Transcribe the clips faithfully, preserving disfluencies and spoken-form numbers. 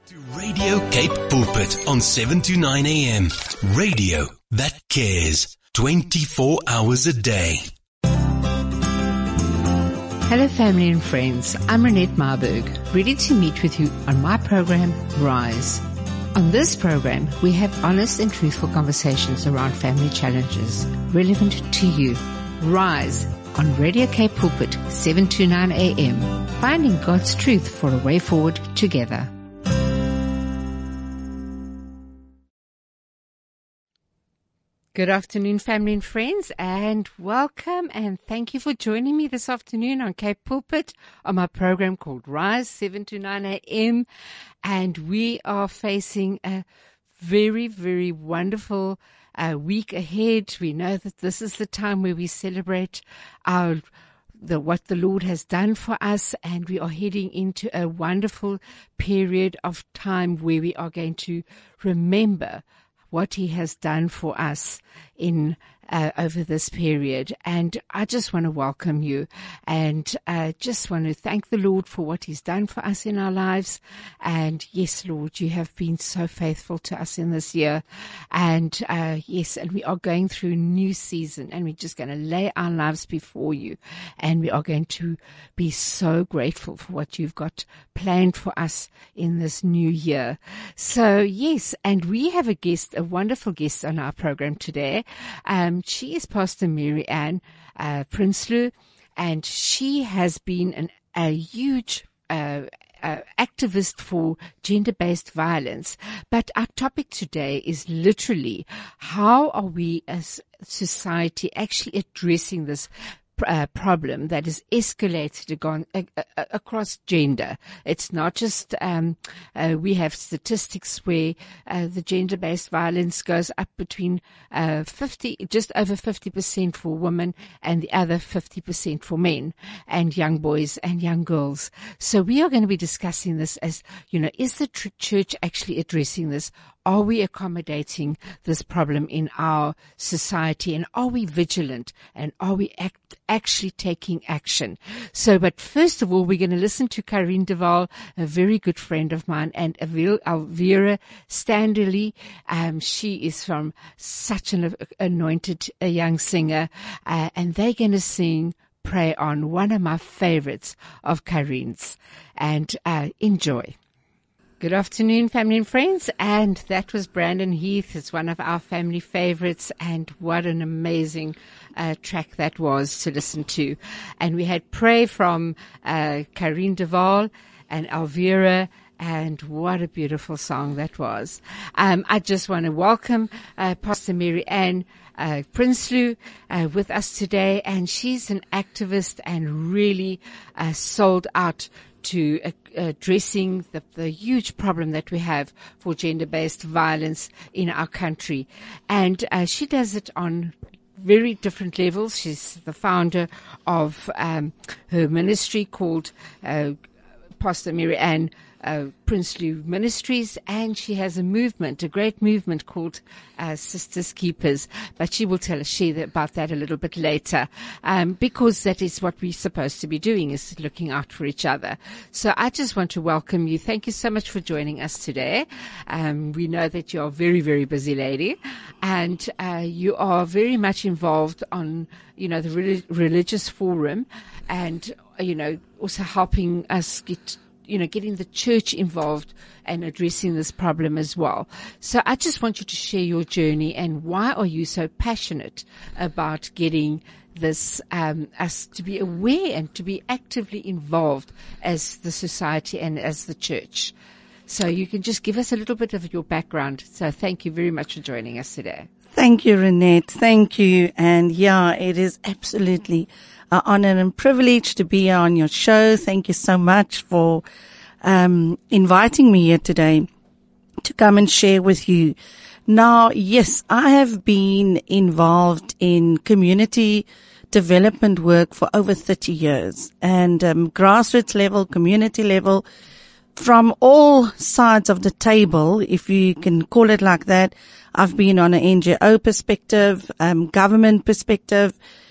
To Radio Cape Pulpit on seven to nine a.m. Radio that cares twenty-four hours a day. Hello family and friends, I'm Renette Marburg, ready to meet with you on my program, Rise. On this program, we have honest and truthful conversations around family challenges relevant to you. Rise on Radio Cape Pulpit, seven to nine a.m. Finding God's truth for a way forward together. Good afternoon, family and friends, and welcome and thank you for joining me this afternoon on Cape Pulpit on my program called Rise, seven to nine a.m. And we are facing a very, very wonderful uh, week ahead. We know that this is the time where we celebrate our the what the Lord has done for us, and we are heading into a wonderful period of time where we are going to remember what He has done for us in uh, over this period. And I just want to welcome you and uh, just want to thank the Lord for what He's done for us in our lives. And yes, Lord, you have been so faithful to us in this year. And uh, yes, and we are going through a new season, and we're just going to lay our lives before you. And we are going to be so grateful for what you've got planned for us in this new year. So yes, and we have a guest, a wonderful guest on our program today. Um, she is Pastor Mary Ann uh, Prinsloo, and she has been an, a huge uh, uh, activist for gender-based violence. But our topic today is literally how are we as society actually addressing this Uh, problem that is escalated agon, uh, uh, across gender. It's not just, um, uh, we have statistics where uh, the gender-based violence goes up between uh, fifty, just over fifty percent for women and the other fifty percent for men and young boys and young girls. So we are going to be discussing this as, you know, is the tr- church actually addressing this? Are we accommodating this problem in our society, and are we vigilant, and are we act, actually taking action? So, but first of all, we're going to listen to Karine de Waal, a very good friend of mine, and Elvira Standerly. Um, she is from such an anointed a young singer, uh, and they're going to sing Pray On, one of my favorites of Karine's, and uh, enjoy. Good afternoon, family and friends, and that was Brandon Heath. It's one of our family favorites, and what an amazing uh, track that was to listen to. And we had Pray from uh, Karine de Waal and Elvira, and what a beautiful song that was. Um, I just want to welcome uh, Pastor Mary Ann uh, Prinsloo uh, with us today, and she's an activist and really uh, sold out to uh, addressing the, the huge problem that we have for gender-based violence in our country. And uh, she does it on very different levels. She's the founder of um, her ministry called uh, Pastor Mary Ann Uh, Prinsloo Ministries, and she has a movement, a great movement called uh, Sisters Keepers, but she will tell us she, about that a little bit later, um, because that is what we're supposed to be doing, is looking out for each other. So I just want to welcome you. Thank you so much for joining us today. Um, we know that you're a very, very busy lady, and uh, you are very much involved on, you know, the re- religious forum, and, you know, also helping us get you know, getting the church involved and addressing this problem as well. So I just want you to share your journey, and why are you so passionate about getting this, um, us to be aware and to be actively involved as the society and as the church? So you can just give us a little bit of your background. So thank you very much for joining us today. Thank you, Renette. Thank you. And yeah, it is absolutely an honor and privilege to be on your show. Thank you so much for um inviting me here today to come and share with you. Now, yes, I have been involved in community development work for over thirty years, and um, grassroots level, community level, from all sides of the table, if you can call it like that. I've been on an N G O perspective, um, government perspective,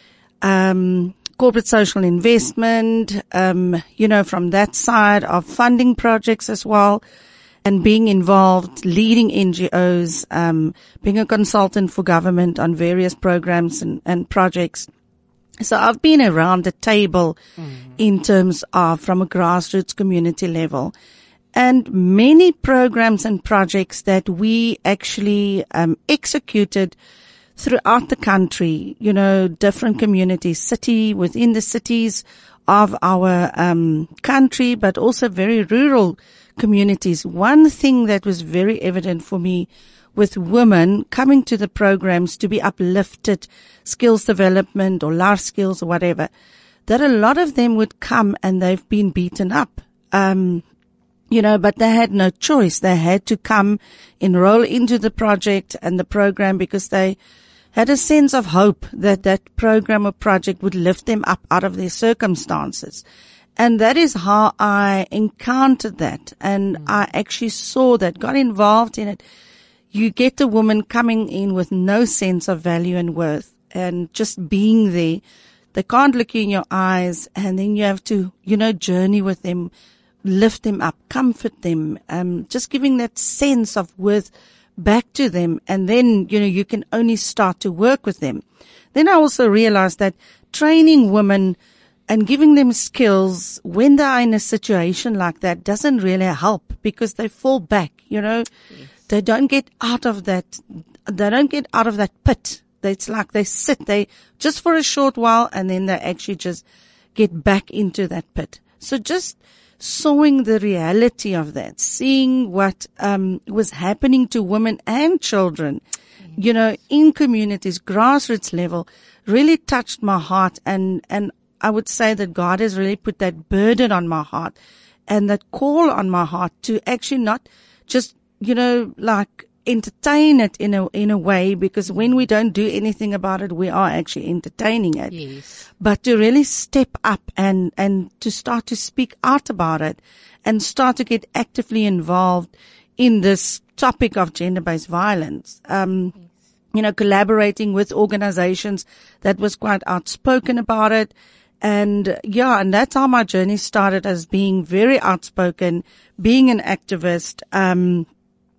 um, corporate social investment, um, you know, from that side of funding projects as well. and being involved, leading N G Os, um, being a consultant for government on various programs and, and projects. So I've been around the table mm. in terms of from a grassroots community level, and many programs and projects that we actually um, executed throughout the country, you know, different communities, city within the cities of our um, country, but also very rural communities. One thing that was very evident for me with women coming to the programs to be uplifted, skills development or life skills or whatever, that a lot of them would come and they've been beaten up. Um, you know, but they had no choice. They had to come, enroll into the project and the program because they had a sense of hope that that program or project would lift them up out of their circumstances. And that is how I encountered that. And mm. I actually saw that, got involved in it. You get a woman coming in with no sense of value and worth and just being there. They can't look you in your eyes, and then you have to, you know, journey with them, lift them up, comfort them, um, just giving that sense of worth back to them. And then, you know, you can only start to work with them. Then I also realized that training women and giving them skills when they're in a situation like that doesn't really help because they fall back, you know. Yes. They don't get out of that, they don't get out of that pit. It's like they sit they just for a short while and then they actually just get back into that pit. So just sawing the reality of that, seeing what um was happening to women and children, you know, in communities, grassroots level, really touched my heart. And, and I would say that God has really put that burden on my heart and that call on my heart to actually not just, you know, like entertain it in a, in a way, because when we don't do anything about it, we are actually entertaining it. Yes. But to really step up and, and to start to speak out about it and start to get actively involved in this topic of gender-based violence. Um, yes. You know, collaborating with organizations that was quite outspoken about it. And yeah, and that's how my journey started, as being very outspoken, being an activist, um,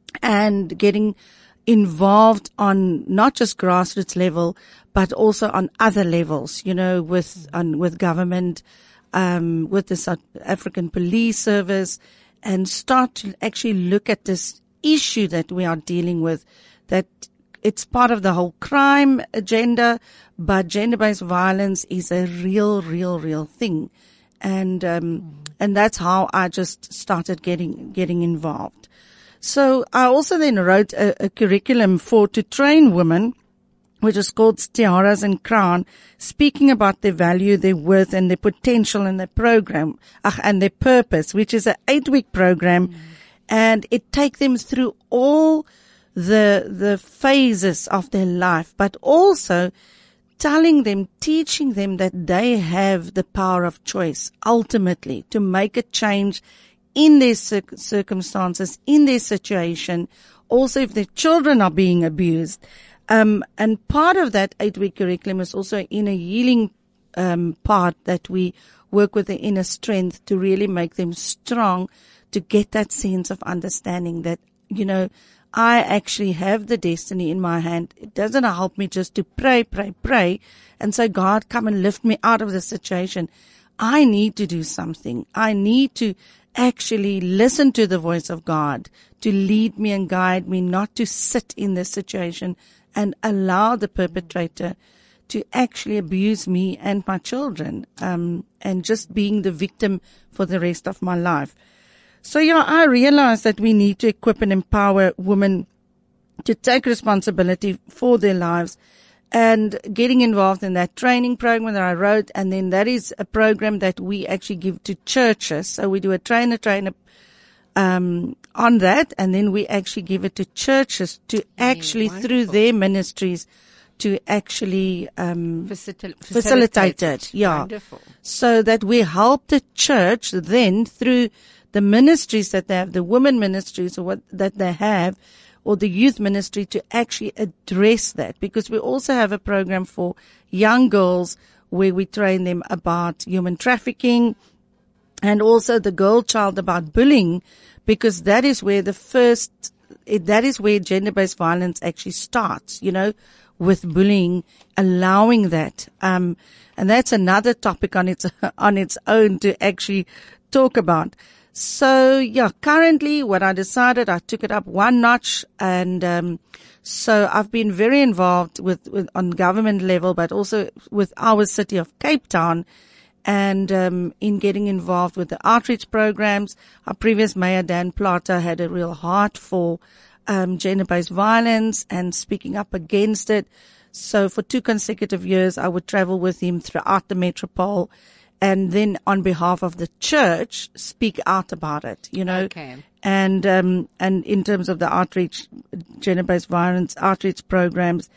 and getting involved on not just grassroots level, but also on other levels, you know, with, on, with government, um, with the South African Police Service, and start to actually look at this issue that we are dealing with, that it's part of the whole crime agenda, but gender-based violence is a real, real, real thing. And, um, and that's how I just started getting, getting involved. So I also then wrote a, a curriculum for, to train women, which is called Tiaras and Crown, speaking about their value, their worth, and their potential in their program, uh, and their purpose, which is an eight-week program. Mm. And it takes them through all the, the phases of their life, but also telling them, teaching them that they have the power of choice, ultimately, to make a change in their cir- circumstances, in their situation, also if their children are being abused. Um, and part of that eight-week curriculum is also in a healing um, part that we work with the inner strength to really make them strong, to get that sense of understanding that, you know, I actually have the destiny in my hand. It doesn't help me just to pray, pray, pray and say, God, come and lift me out of the situation. I need to do something. I need to actually listen to the voice of God to lead me and guide me, not to sit in this situation and allow the perpetrator to actually abuse me and my children, um, and just being the victim for the rest of my life. So yeah, I realized that we need to equip and empower women to take responsibility for their lives, and getting involved in that training program that I wrote. And then that is a program that we actually give to churches. So we do a trainer, trainer, um, on that. And then we actually give it to churches to actually, yeah, through their ministries, to actually, um, Facil- facilitate, facilitate it. Yeah. Wonderful. So that we help the church then through the ministries that they have, the women ministries or what that they have, or the youth ministry, to actually address that. Because we also have a program for young girls where we train them about human trafficking, and also the girl child about bullying, because that is where the first, it, that is where gender-based violence actually starts, you know, with bullying, allowing that. Um, and that's another topic on its, on its own to actually talk about. So yeah, currently what I decided, I took it up one notch, and, um, so I've been very involved with, with, on government level, but also with our city of Cape Town, and um, in getting involved with the outreach programs. Our previous mayor, Dan Plata, had a real heart for um, gender-based violence and speaking up against it. So for two consecutive years, I would travel with him throughout the metropole, and then on behalf of the church, speak out about it, you know. Okay. And um, and in terms of the outreach, gender-based violence outreach programs,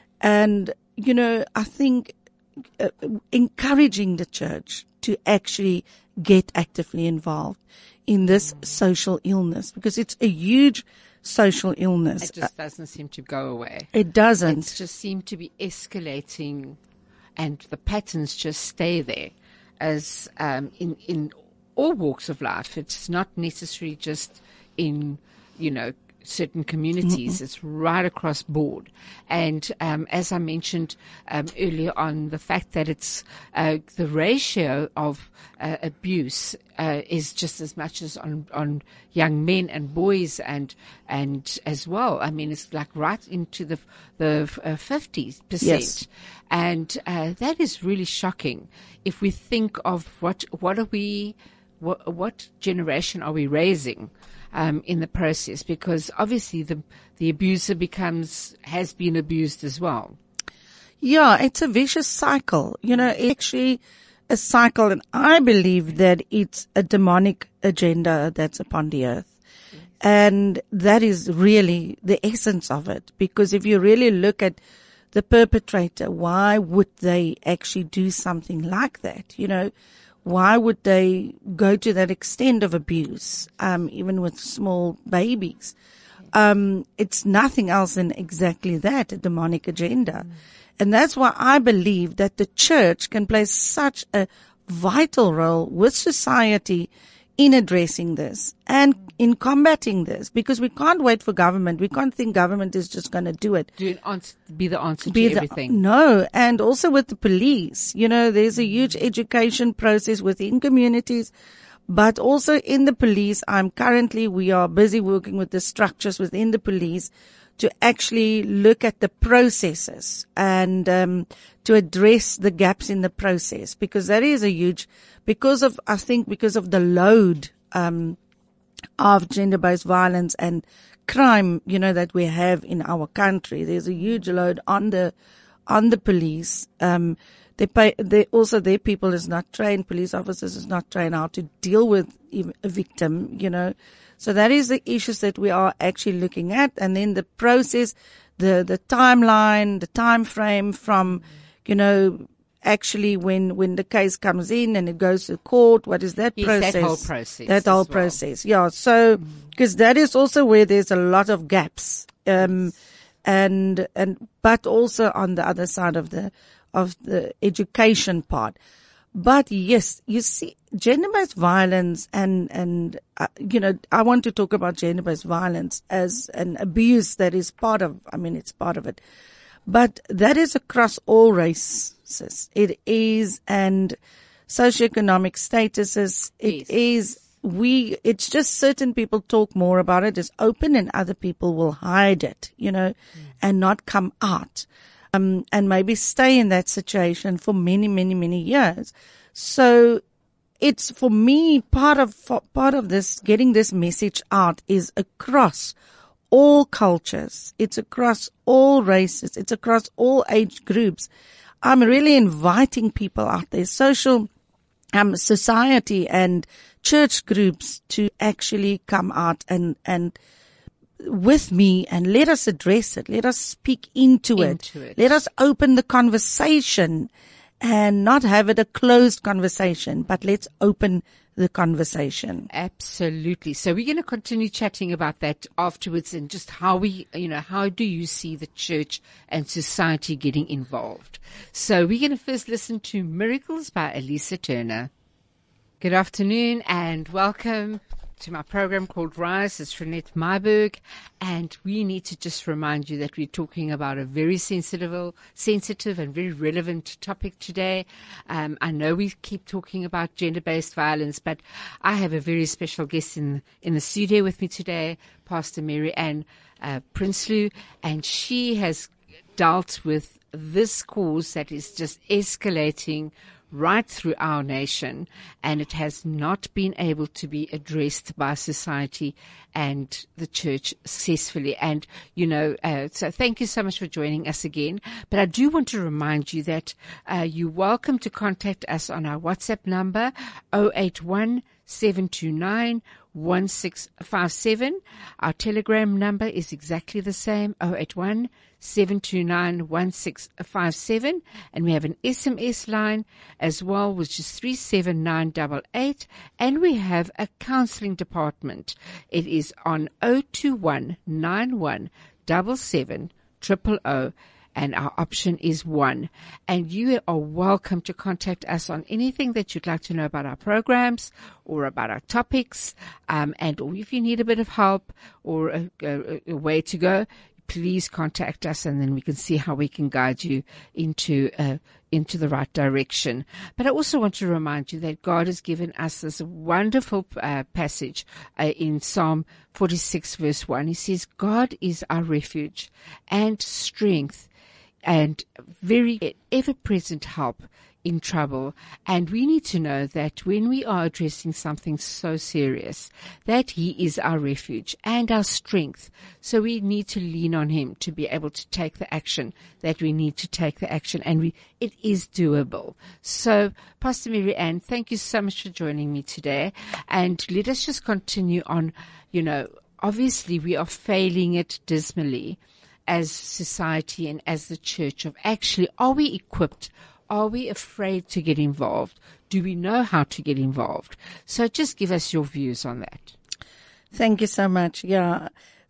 and, you know, I think Uh, encouraging the church to actually get actively involved in this social illness, because it's a huge social illness. It just doesn't seem to go away. It doesn't. It just seems to be escalating, and the patterns just stay there, as um, in in all walks of life. It's not necessarily just in, you know, certain communities. Mm-hmm. It's right across board. And um, as I mentioned um, earlier on, the fact that it's uh, the ratio of uh, abuse uh, is just as much as on, on young men and boys, and and as well. I mean, it's like right into the the uh, fifty percent. Yes. And uh, that is really shocking if we think of what what are we what, what generation are we raising Um, in the process, because obviously the the abuser becomes has been abused as well. Yeah, it's a vicious cycle. You know, it's actually a cycle, and I believe that it's a demonic agenda that's upon the earth. Yes. And that is really the essence of it, because if you really look at the perpetrator, why would they actually do something like that? You know, why would they go to that extent of abuse, um, even with small babies? Um, it's nothing else than exactly that, a demonic agenda. Mm. And that's why I believe that the church can play such a vital role with society in addressing this and in combating this, because we can't wait for government. We can't think government is just going to do it. Do an answer, be the answer Be to the, everything. No, and also with the police. You know, there's a huge education process within communities, but also in the police. I'm currently, we are busy working with the structures within the police to actually look at the processes and um, to address the gaps in the process, because that is a huge, because of, I think, because of the load um, of gender-based violence and crime, you know, that we have in our country. There's a huge load on the on the police. Um, they pay. They also their people is not trained. Police officers is not trained how to deal with a victim. You know. So that is the issues that we are actually looking at. And then the process, the, the timeline, the time frame from, you know, actually when, when the case comes in and it goes to court, what is that yes, process? That whole process. That whole well. process. Yeah. So, because that is also where there's a lot of gaps. Um, yes. and, and, but also on the other side of the, of the education part. But yes, you see, gender-based violence and, and, uh, you know, I want to talk about gender-based violence as an abuse that is part of, I mean, it's part of it. But that is across all races. It is, and socioeconomic statuses. It yes. is, we, it's just certain people talk more about it. It's open and other people will hide it, you know, mm. and not come out. Um, and maybe stay in that situation for many, many, many years. So it's, for me, part of, part of this, getting this message out is across all cultures. It's across all races. It's across all age groups. I'm really inviting people out there, social, um, society and church groups to actually come out and, and, with me, and let us address it. Let us speak into, into it. it. Let us open the conversation and not have it a closed conversation, but let's open the conversation. Absolutely. So we're going to continue chatting about that afterwards, and just how we, you know, how do you see the church and society getting involved? So we're going to first listen to Miracles by Elisa Turner. Good afternoon and welcome to my program called Rise. It's Renette Myberg, and we need to just remind you that we're talking about a very sensitive, sensitive and very relevant topic today. Um, I know we keep talking about gender-based violence, but I have a very special guest in in the studio with me today, Pastor Mary Ann uh, Prinsloo, and she has dealt with this cause that is just escalating right through our nation, and it has not been able to be addressed by society and the church successfully. And, you know, uh, so thank you so much for joining us again. But I do want to remind you that uh, you're welcome to contact us on our WhatsApp number, zero eight one, seven two nine, one six five seven. Our Telegram number is exactly the same, zero eight one, seven two nine, one six five seven. And we have an S M S line as well, which is three seven nine eight eight. And we have a counseling department. It is on zero two one, nine one seven seven, zero zero zero. And our option is one. And you are welcome to contact us on anything that you'd like to know about our programs or about our topics. Um, and or if you need a bit of help or a, a, a way to go, please contact us, and then we can see how we can guide you into uh, into the right direction. But I also want to remind you that God has given us this wonderful uh, passage uh, in Psalm forty-six, verse one. He says, God is our refuge and strength and very ever-present help in trouble. And we need to know that when we are addressing something so serious, that He is our refuge and our strength. So we need to lean on Him to be able to take the action that we need to take the action. And we, it is doable. So, Pastor Mary Ann, thank you so much for joining me today. And let us just continue on, you know, obviously we are failing it dismally as society and as the church of actually, are we equipped? Are we afraid to get involved? Do we know how to get involved? So just give us your views on that. Thank you so much. Yeah.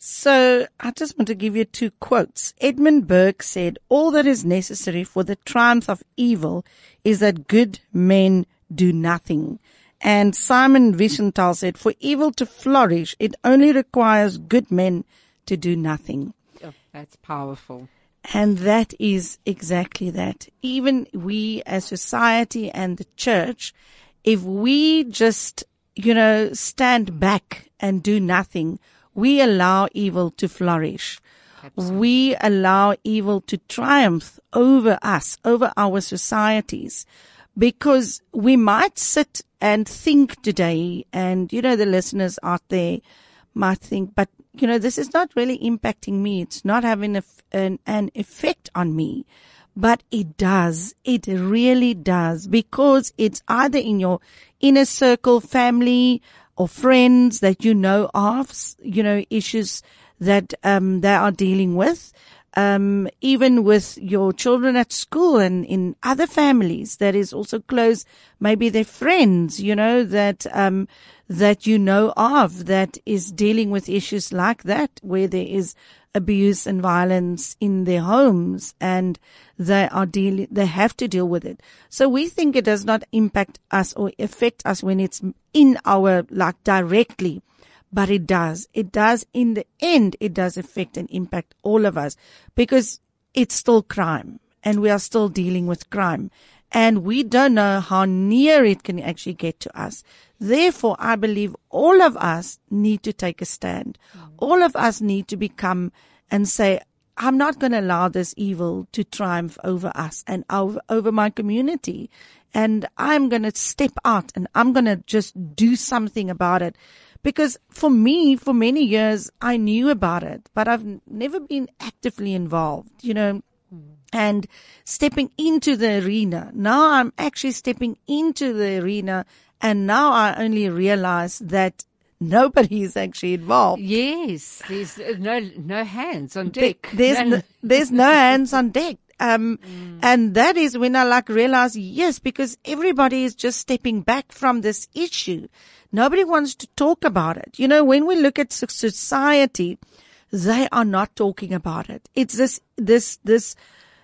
So I just want to give you two quotes. Edmund Burke said, all that is necessary for the triumph of evil is that good men do nothing. And Simon Wiesenthal said, for evil to flourish, it only requires good men to do nothing. Oh, that's powerful. And that is exactly that. Even we as society and the church, if we just, you know, stand back and do nothing, we allow evil to flourish. Absolutely. We allow evil to triumph over us, over our societies, because we might sit and think today, and, you know, the listeners out there might think, but you know, this is not really impacting me. It's not having a, an, an effect on me. But it does. It really does, because it's either in your inner circle, family or friends that you know of, you know, issues that um they are dealing with. Um, even with your children at school and in other families that is also close, maybe their friends, you know, that, um, that you know of that is dealing with issues like that, where there is abuse and violence in their homes and they are dealing, they have to deal with it. So we think it does not impact us or affect us when it's in our, like, directly. But it does. It does. In the end, it does affect and impact all of us, because it's still crime and we are still dealing with crime, and we don't know how near it can actually get to us. Therefore, I believe all of us need to take a stand. Mm. All of us need to become and say, I'm not going to allow this evil to triumph over us and over, over my community. And I'm going to step out and I'm going to just do something about it. Because for me, for many years, I knew about it, but I've never been actively involved, you know, mm. and stepping into the arena. Now I'm actually stepping into the arena, and now I only realize that nobody is actually involved. Yes, there's no no hands on deck. There's no, there's no hands on deck. Um, mm. and that is when I like realize, yes, because everybody is just stepping back from this issue. Nobody wants to talk about it. You know, when we look at society, they are not talking about it. It's this, this, this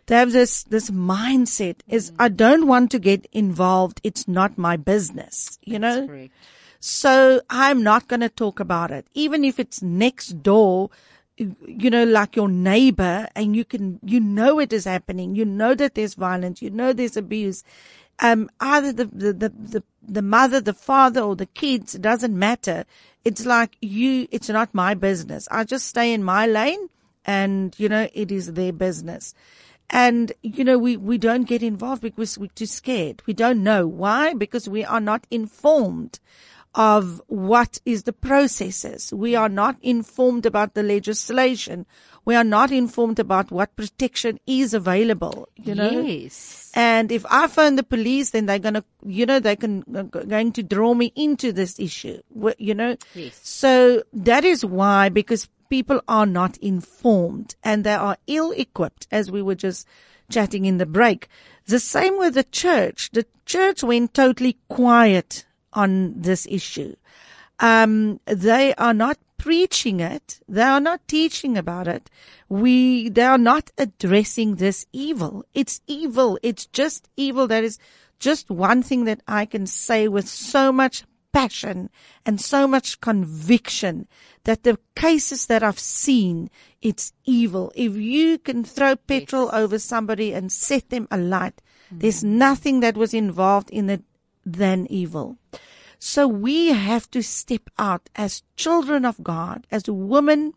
They have this, this mindset is, I don't want to get involved. It's not my business, you know? That's correct. So I'm not going to talk about it. Even if it's next door, you know, like your neighbor, and you can, you know it is happening. You know that there's violence. You know there's abuse. Um, either the, the, the, the, the mother, the father, or the kids, it doesn't matter. It's like you, it's not my business. I just stay in my lane, and, you know, it is their business. And, you know, we, we don't get involved because we're too scared. We don't know. Why? Because we are not informed of what is the processes. We are not informed about the legislation. We are not informed about what protection is available, you know. Yes. And if I phone the police, then they're going to, you know, they can, going to draw me into this issue, you know. Yes. So that is why, because people are not informed and they are ill-equipped, as we were just chatting in the break. The same with the church. The church went totally quiet on this issue. Um, they are not preaching it. They are not teaching about it. We, they are not addressing this evil. It's evil. It's just evil. That is just one thing that I can say with so much passion and so much conviction, that the cases that I've seen, it's evil. If you can throw petrol Yes. over somebody and set them alight, mm-hmm. there's nothing that was involved in it than evil. So we have to step out as children of God, as women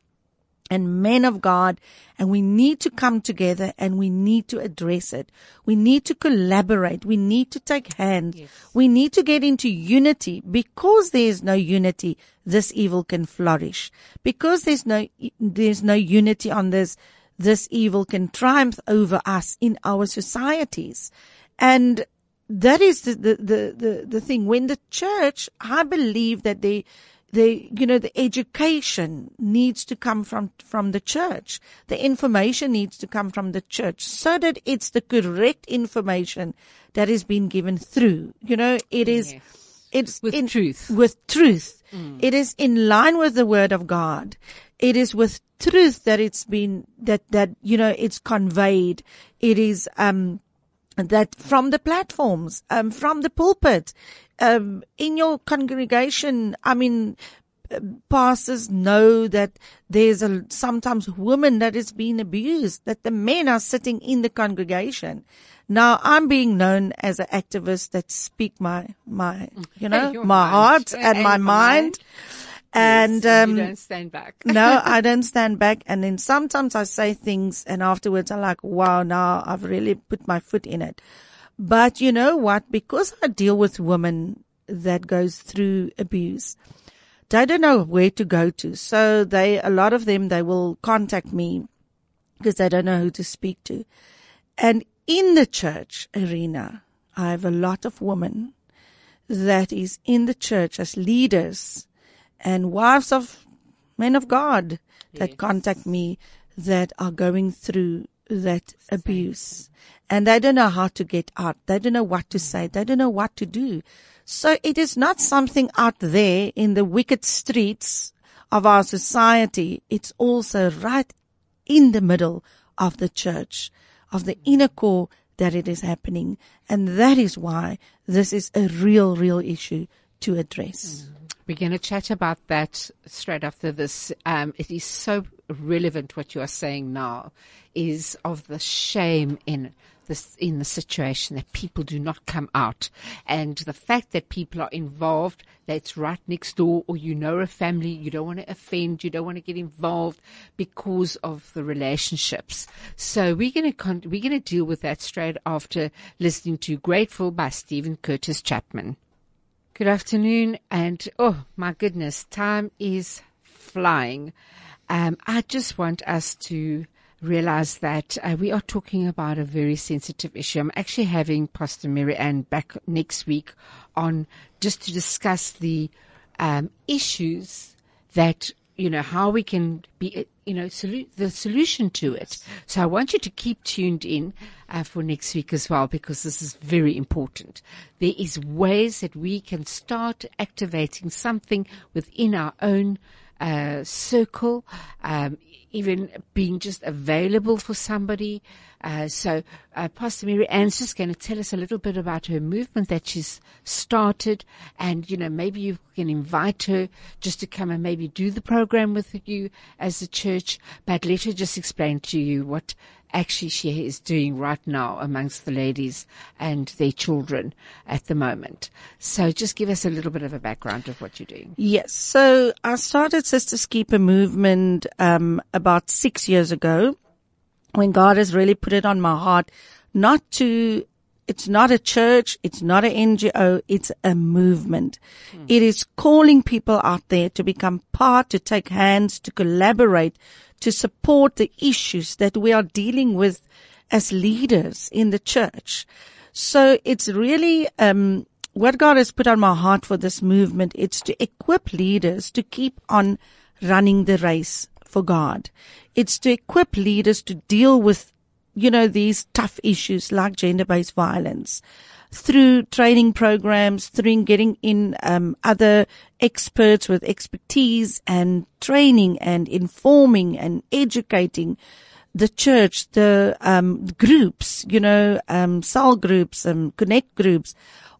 and men of God, and we need to come together and we need to address it. We need to collaborate. We need to take hands. Yes. We need to get into unity. Because there is no unity, this evil can flourish. Because there's no, there's no unity on this, this evil can triumph over us in our societies. And that is the, the, the, the, the thing. When the church, I believe that they, they, you know, the education needs to come from, from the church. The information needs to come from the church so that it's the correct information that is being given through. You know, it is, Yes. it's With in, truth. with truth. Mm. It is in line with the word of God. It is with truth that it's been, that, that, you know, it's conveyed. It is, um, that from the platforms, um, from the pulpit, um, in your congregation, I mean, pastors know that there's a, sometimes women that is being abused, that the men are sitting in the congregation. Now, I'm being known as an activist that speak my, my, you know, Your my mind. heart and, And my your mind. mind. And, Yes, um, you don't stand back. no, I don't stand back. And then sometimes I say things and afterwards I'm like, wow, now I've really put my foot in it. But you know what? Because I deal with women that goes through abuse, they don't know where to go to. So they, a lot of them, they will contact me because they don't know who to speak to. And in the church arena, I have a lot of women that is in the church as leaders and wives of men of God that Yes. contact me that are going through that abuse. And they don't know how to get out. They don't know what to say. They don't know what to do. So it is not something out there in the wicked streets of our society. It's also right in the middle of the church, of the inner core, that it is happening. And that is why this is a real, real issue to address. Mm. We're going to chat about that straight after this. Um, it is so relevant what you are saying now, is of the shame in this, in the situation that people do not come out, and the fact that people are involved, that's right next door, or you know a family, you don't want to offend, you don't want to get involved because of the relationships. So we're going to con- we're going to deal with that straight after listening to Grateful by Stephen Curtis Chapman. Good afternoon, and oh my goodness, time is flying. Um, I just want us to realize that uh, we are talking about a very sensitive issue. I'm actually having Pastor Mary Ann back next week on just to discuss the um, issues that, you know, how we can be, you know, solu- the solution to it. So I want you to keep tuned in uh, for next week as well, because this is very important. There is ways that we can start activating something within our own uh, circle, um, even being just available for somebody. Uh, so, uh, Pastor Mary Ann's just going to tell us a little bit about her movement that she's started. And, you know, maybe you can invite her just to come and maybe do the program with you as a church. But let her just explain to you what actually she is doing right now amongst the ladies and their children at the moment. So just give us a little bit of a background of what you're doing. Yes. So I started Sisters Keeper movement um about six years ago, when God has really put it on my heart not to, it's not a church, it's not an N G O, it's a movement. Hmm. It is calling people out there to become part, to take hands, to collaborate, to support the issues that we are dealing with as leaders in the church. So it's really, um, what God has put on my heart for this movement. It's to equip leaders to keep on running the race for God. It's to equip leaders to deal with, you know, these tough issues like gender-based violence through training programs, through getting in um, other experts with expertise and training and informing and educating the church, the um, groups, you know, um, cell groups, um, connect groups,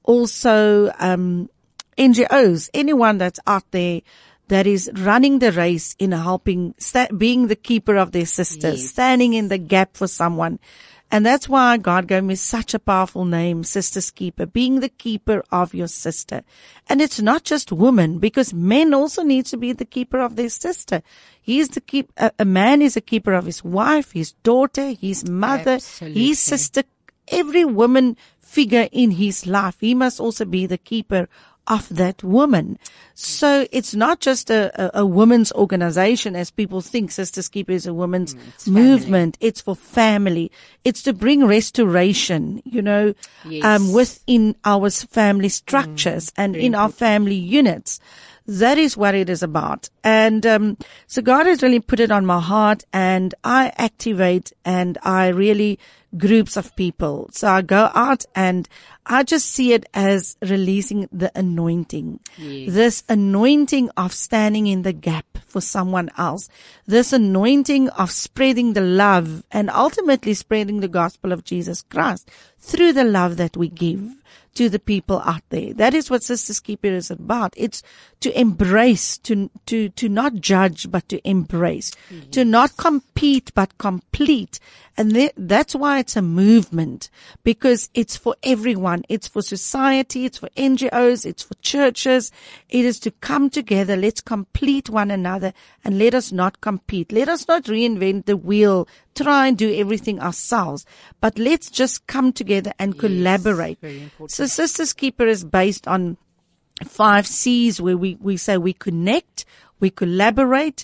also um, N G Os, anyone that's out there that is running the race in helping, sta- being the keeper of their sisters, yes. standing in the gap for someone. And that's why God gave me such a powerful name, Sisters Keeper, being the keeper of your sister. And it's not just women, because men also need to be the keeper of their sister. He's the keep, a, a man is a keeper of his wife, his daughter, his mother, Absolutely. his sister, every woman figure in his life. He must also be the keeper of that woman. So it's not just a, a, a women's organization, as people think Sisters Keeper is a women's mm, movement. Family. It's for family. It's to bring restoration, you know, yes. um, within our family structures mm, and in our family units. That is what it is about. And um, so God has really put it on my heart, and I activate and I really groups of people. So I go out and I just see it as releasing the anointing. Yes. This anointing of standing in the gap for someone else. This anointing of spreading the love and ultimately spreading the gospel of Jesus Christ through the love that we give to the people out there. That is what Sisters Keeper is about. It's to embrace, to, to, to not judge, but to embrace, yes. to not compete, but complete. And th- that's why it's a movement, because it's for everyone. It's for society. It's for N G Os. It's for churches. It is to come together. Let's complete one another and let us not compete. Let us not reinvent the wheel, try and do everything ourselves, but let's just come together and yes, collaborate. So Sisters Keeper is based on five C's, where we, we say we connect, we collaborate,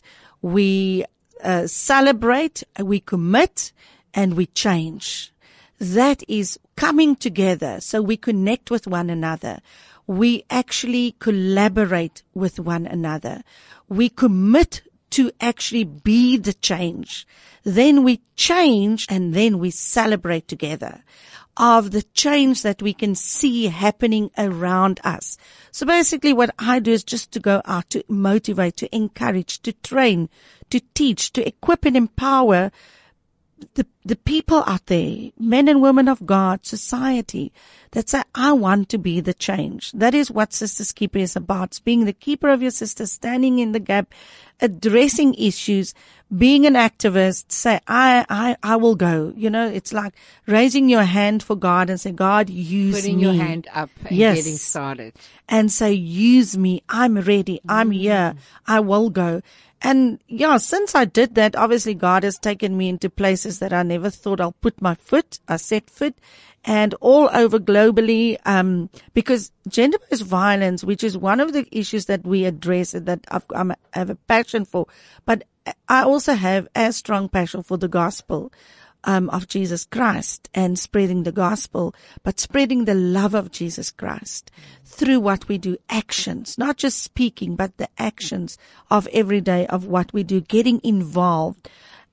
we uh, celebrate, we commit, and we change. That is coming together. So we connect with one another. We actually collaborate with one another. We commit to actually be the change. Then we change, and then we celebrate together of the change that we can see happening around us. So basically what I do is just to go out to motivate, to encourage, to train, to teach, to equip and empower the, the people out there, men and women of God, society, that say, I want to be the change. That is what Sisters Keeper is about. It's being the keeper of your sister, standing in the gap, addressing issues, being an activist, say, I, I, I will go. You know, it's like raising your hand for God and say, God, use Putting me. your hand up and yes. getting started. And say, use me. I'm ready. I'm mm. here. I will go. And yeah, since I did that, obviously God has taken me into places that I never thought I'll put my foot. I set foot. And all over globally, um, because gender-based violence, which is one of the issues that we address, that I've, I'm, I have a passion for, but I also have a strong passion for the gospel, um, of Jesus Christ and spreading the gospel, but spreading the love of Jesus Christ through what we do, actions, not just speaking, but the actions of every day of what we do, getting involved.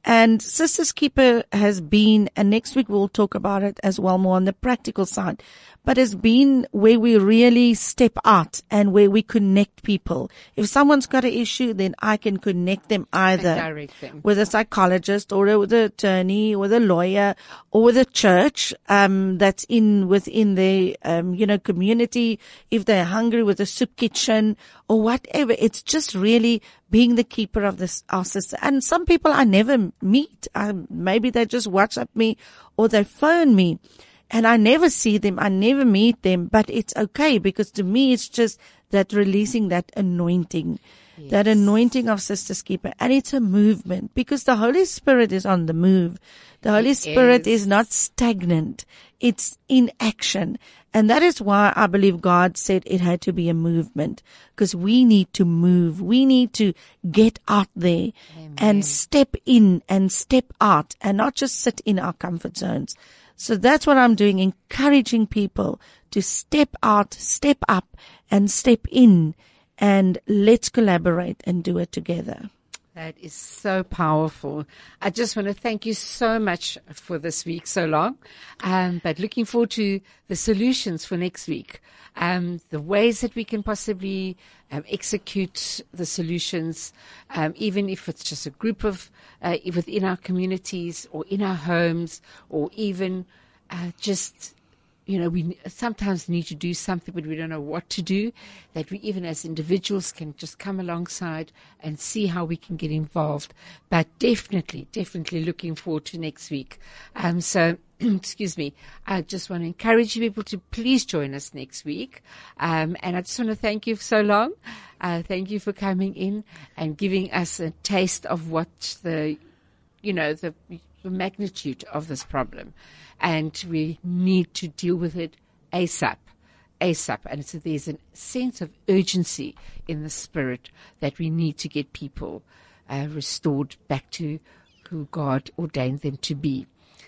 And Sister's Keeper has been, and next week we'll talk about it as well, more on the practical side, but has been where we really step out and where we connect people. If someone's got an issue, then I can connect them either direct them. with a psychologist or with an attorney or with a lawyer or with a church, um, that's in, within the, um, you know, community. If they're hungry, with a soup kitchen or whatever. It's just really being the keeper of this, our sister. And some people I never meet. Um, maybe they just WhatsApp me or they phone me and I never see them. I never meet them, but it's okay because to me, it's just that releasing that anointing, yes. that anointing of Sister's Keeper. And it's a movement because the Holy Spirit is on the move. The Holy it Spirit is. is not stagnant. It's in action. And that is why I believe God said it had to be a movement, because we need to move. We need to get out there Amen. and step in and step out and not just sit in our comfort zones. So that's what I'm doing, encouraging people to step out, step up and step in, and let's collaborate and do it together. That is so powerful. I just want to thank you so much for this week so long. Um, but looking forward to the solutions for next week. Um, the ways that we can possibly um, execute the solutions, um, even if it's just a group of, uh, within our communities or in our homes, or even uh, just, you know, we sometimes need to do something, but we don't know what to do, that we even as individuals can just come alongside and see how we can get involved. But definitely, definitely looking forward to next week. Um, so, excuse me, I just want to encourage you people to please join us next week. Um, and I just want to thank you for so long. Uh, thank you for coming in and giving us a taste of what the, you know, the, the magnitude of this problem. And we need to deal with it ASAP, ASAP. And so there's a sense of urgency in the spirit that we need to get people uh, restored back to who God ordained them to be.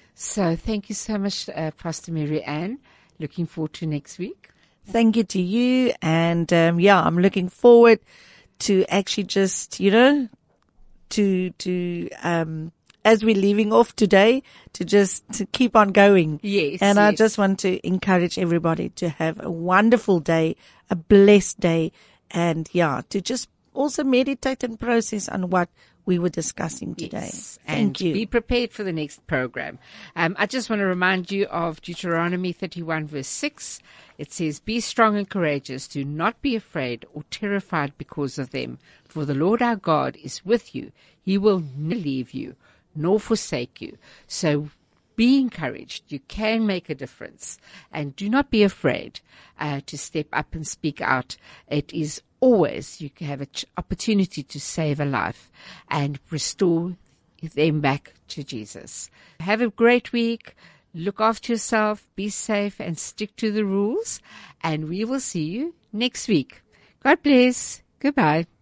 So thank you so much, uh, Pastor Mary Ann. Looking forward to next week. Thank you to you. And, um, yeah, I'm looking forward to actually just, you know, to, to, um, as we're leaving off today, to just to keep on going. Yes. And yes. I just want to encourage everybody to have a wonderful day, a blessed day, and yeah, to just also meditate and process on what we were discussing today. Yes. Thank and you. Be prepared for the next program. Um, I just want to remind you of Deuteronomy thirty-one verse six. It says, "Be strong and courageous. Do not be afraid or terrified because of them. For the Lord our God is with you. He will never leave you nor forsake you." So be encouraged. You can make a difference. And do not be afraid uh, to step up and speak out. It is always, you have an ch- opportunity to save a life and restore them back to Jesus. Have a great week. Look after yourself. Be safe and stick to the rules. And we will see you next week. God bless. Goodbye.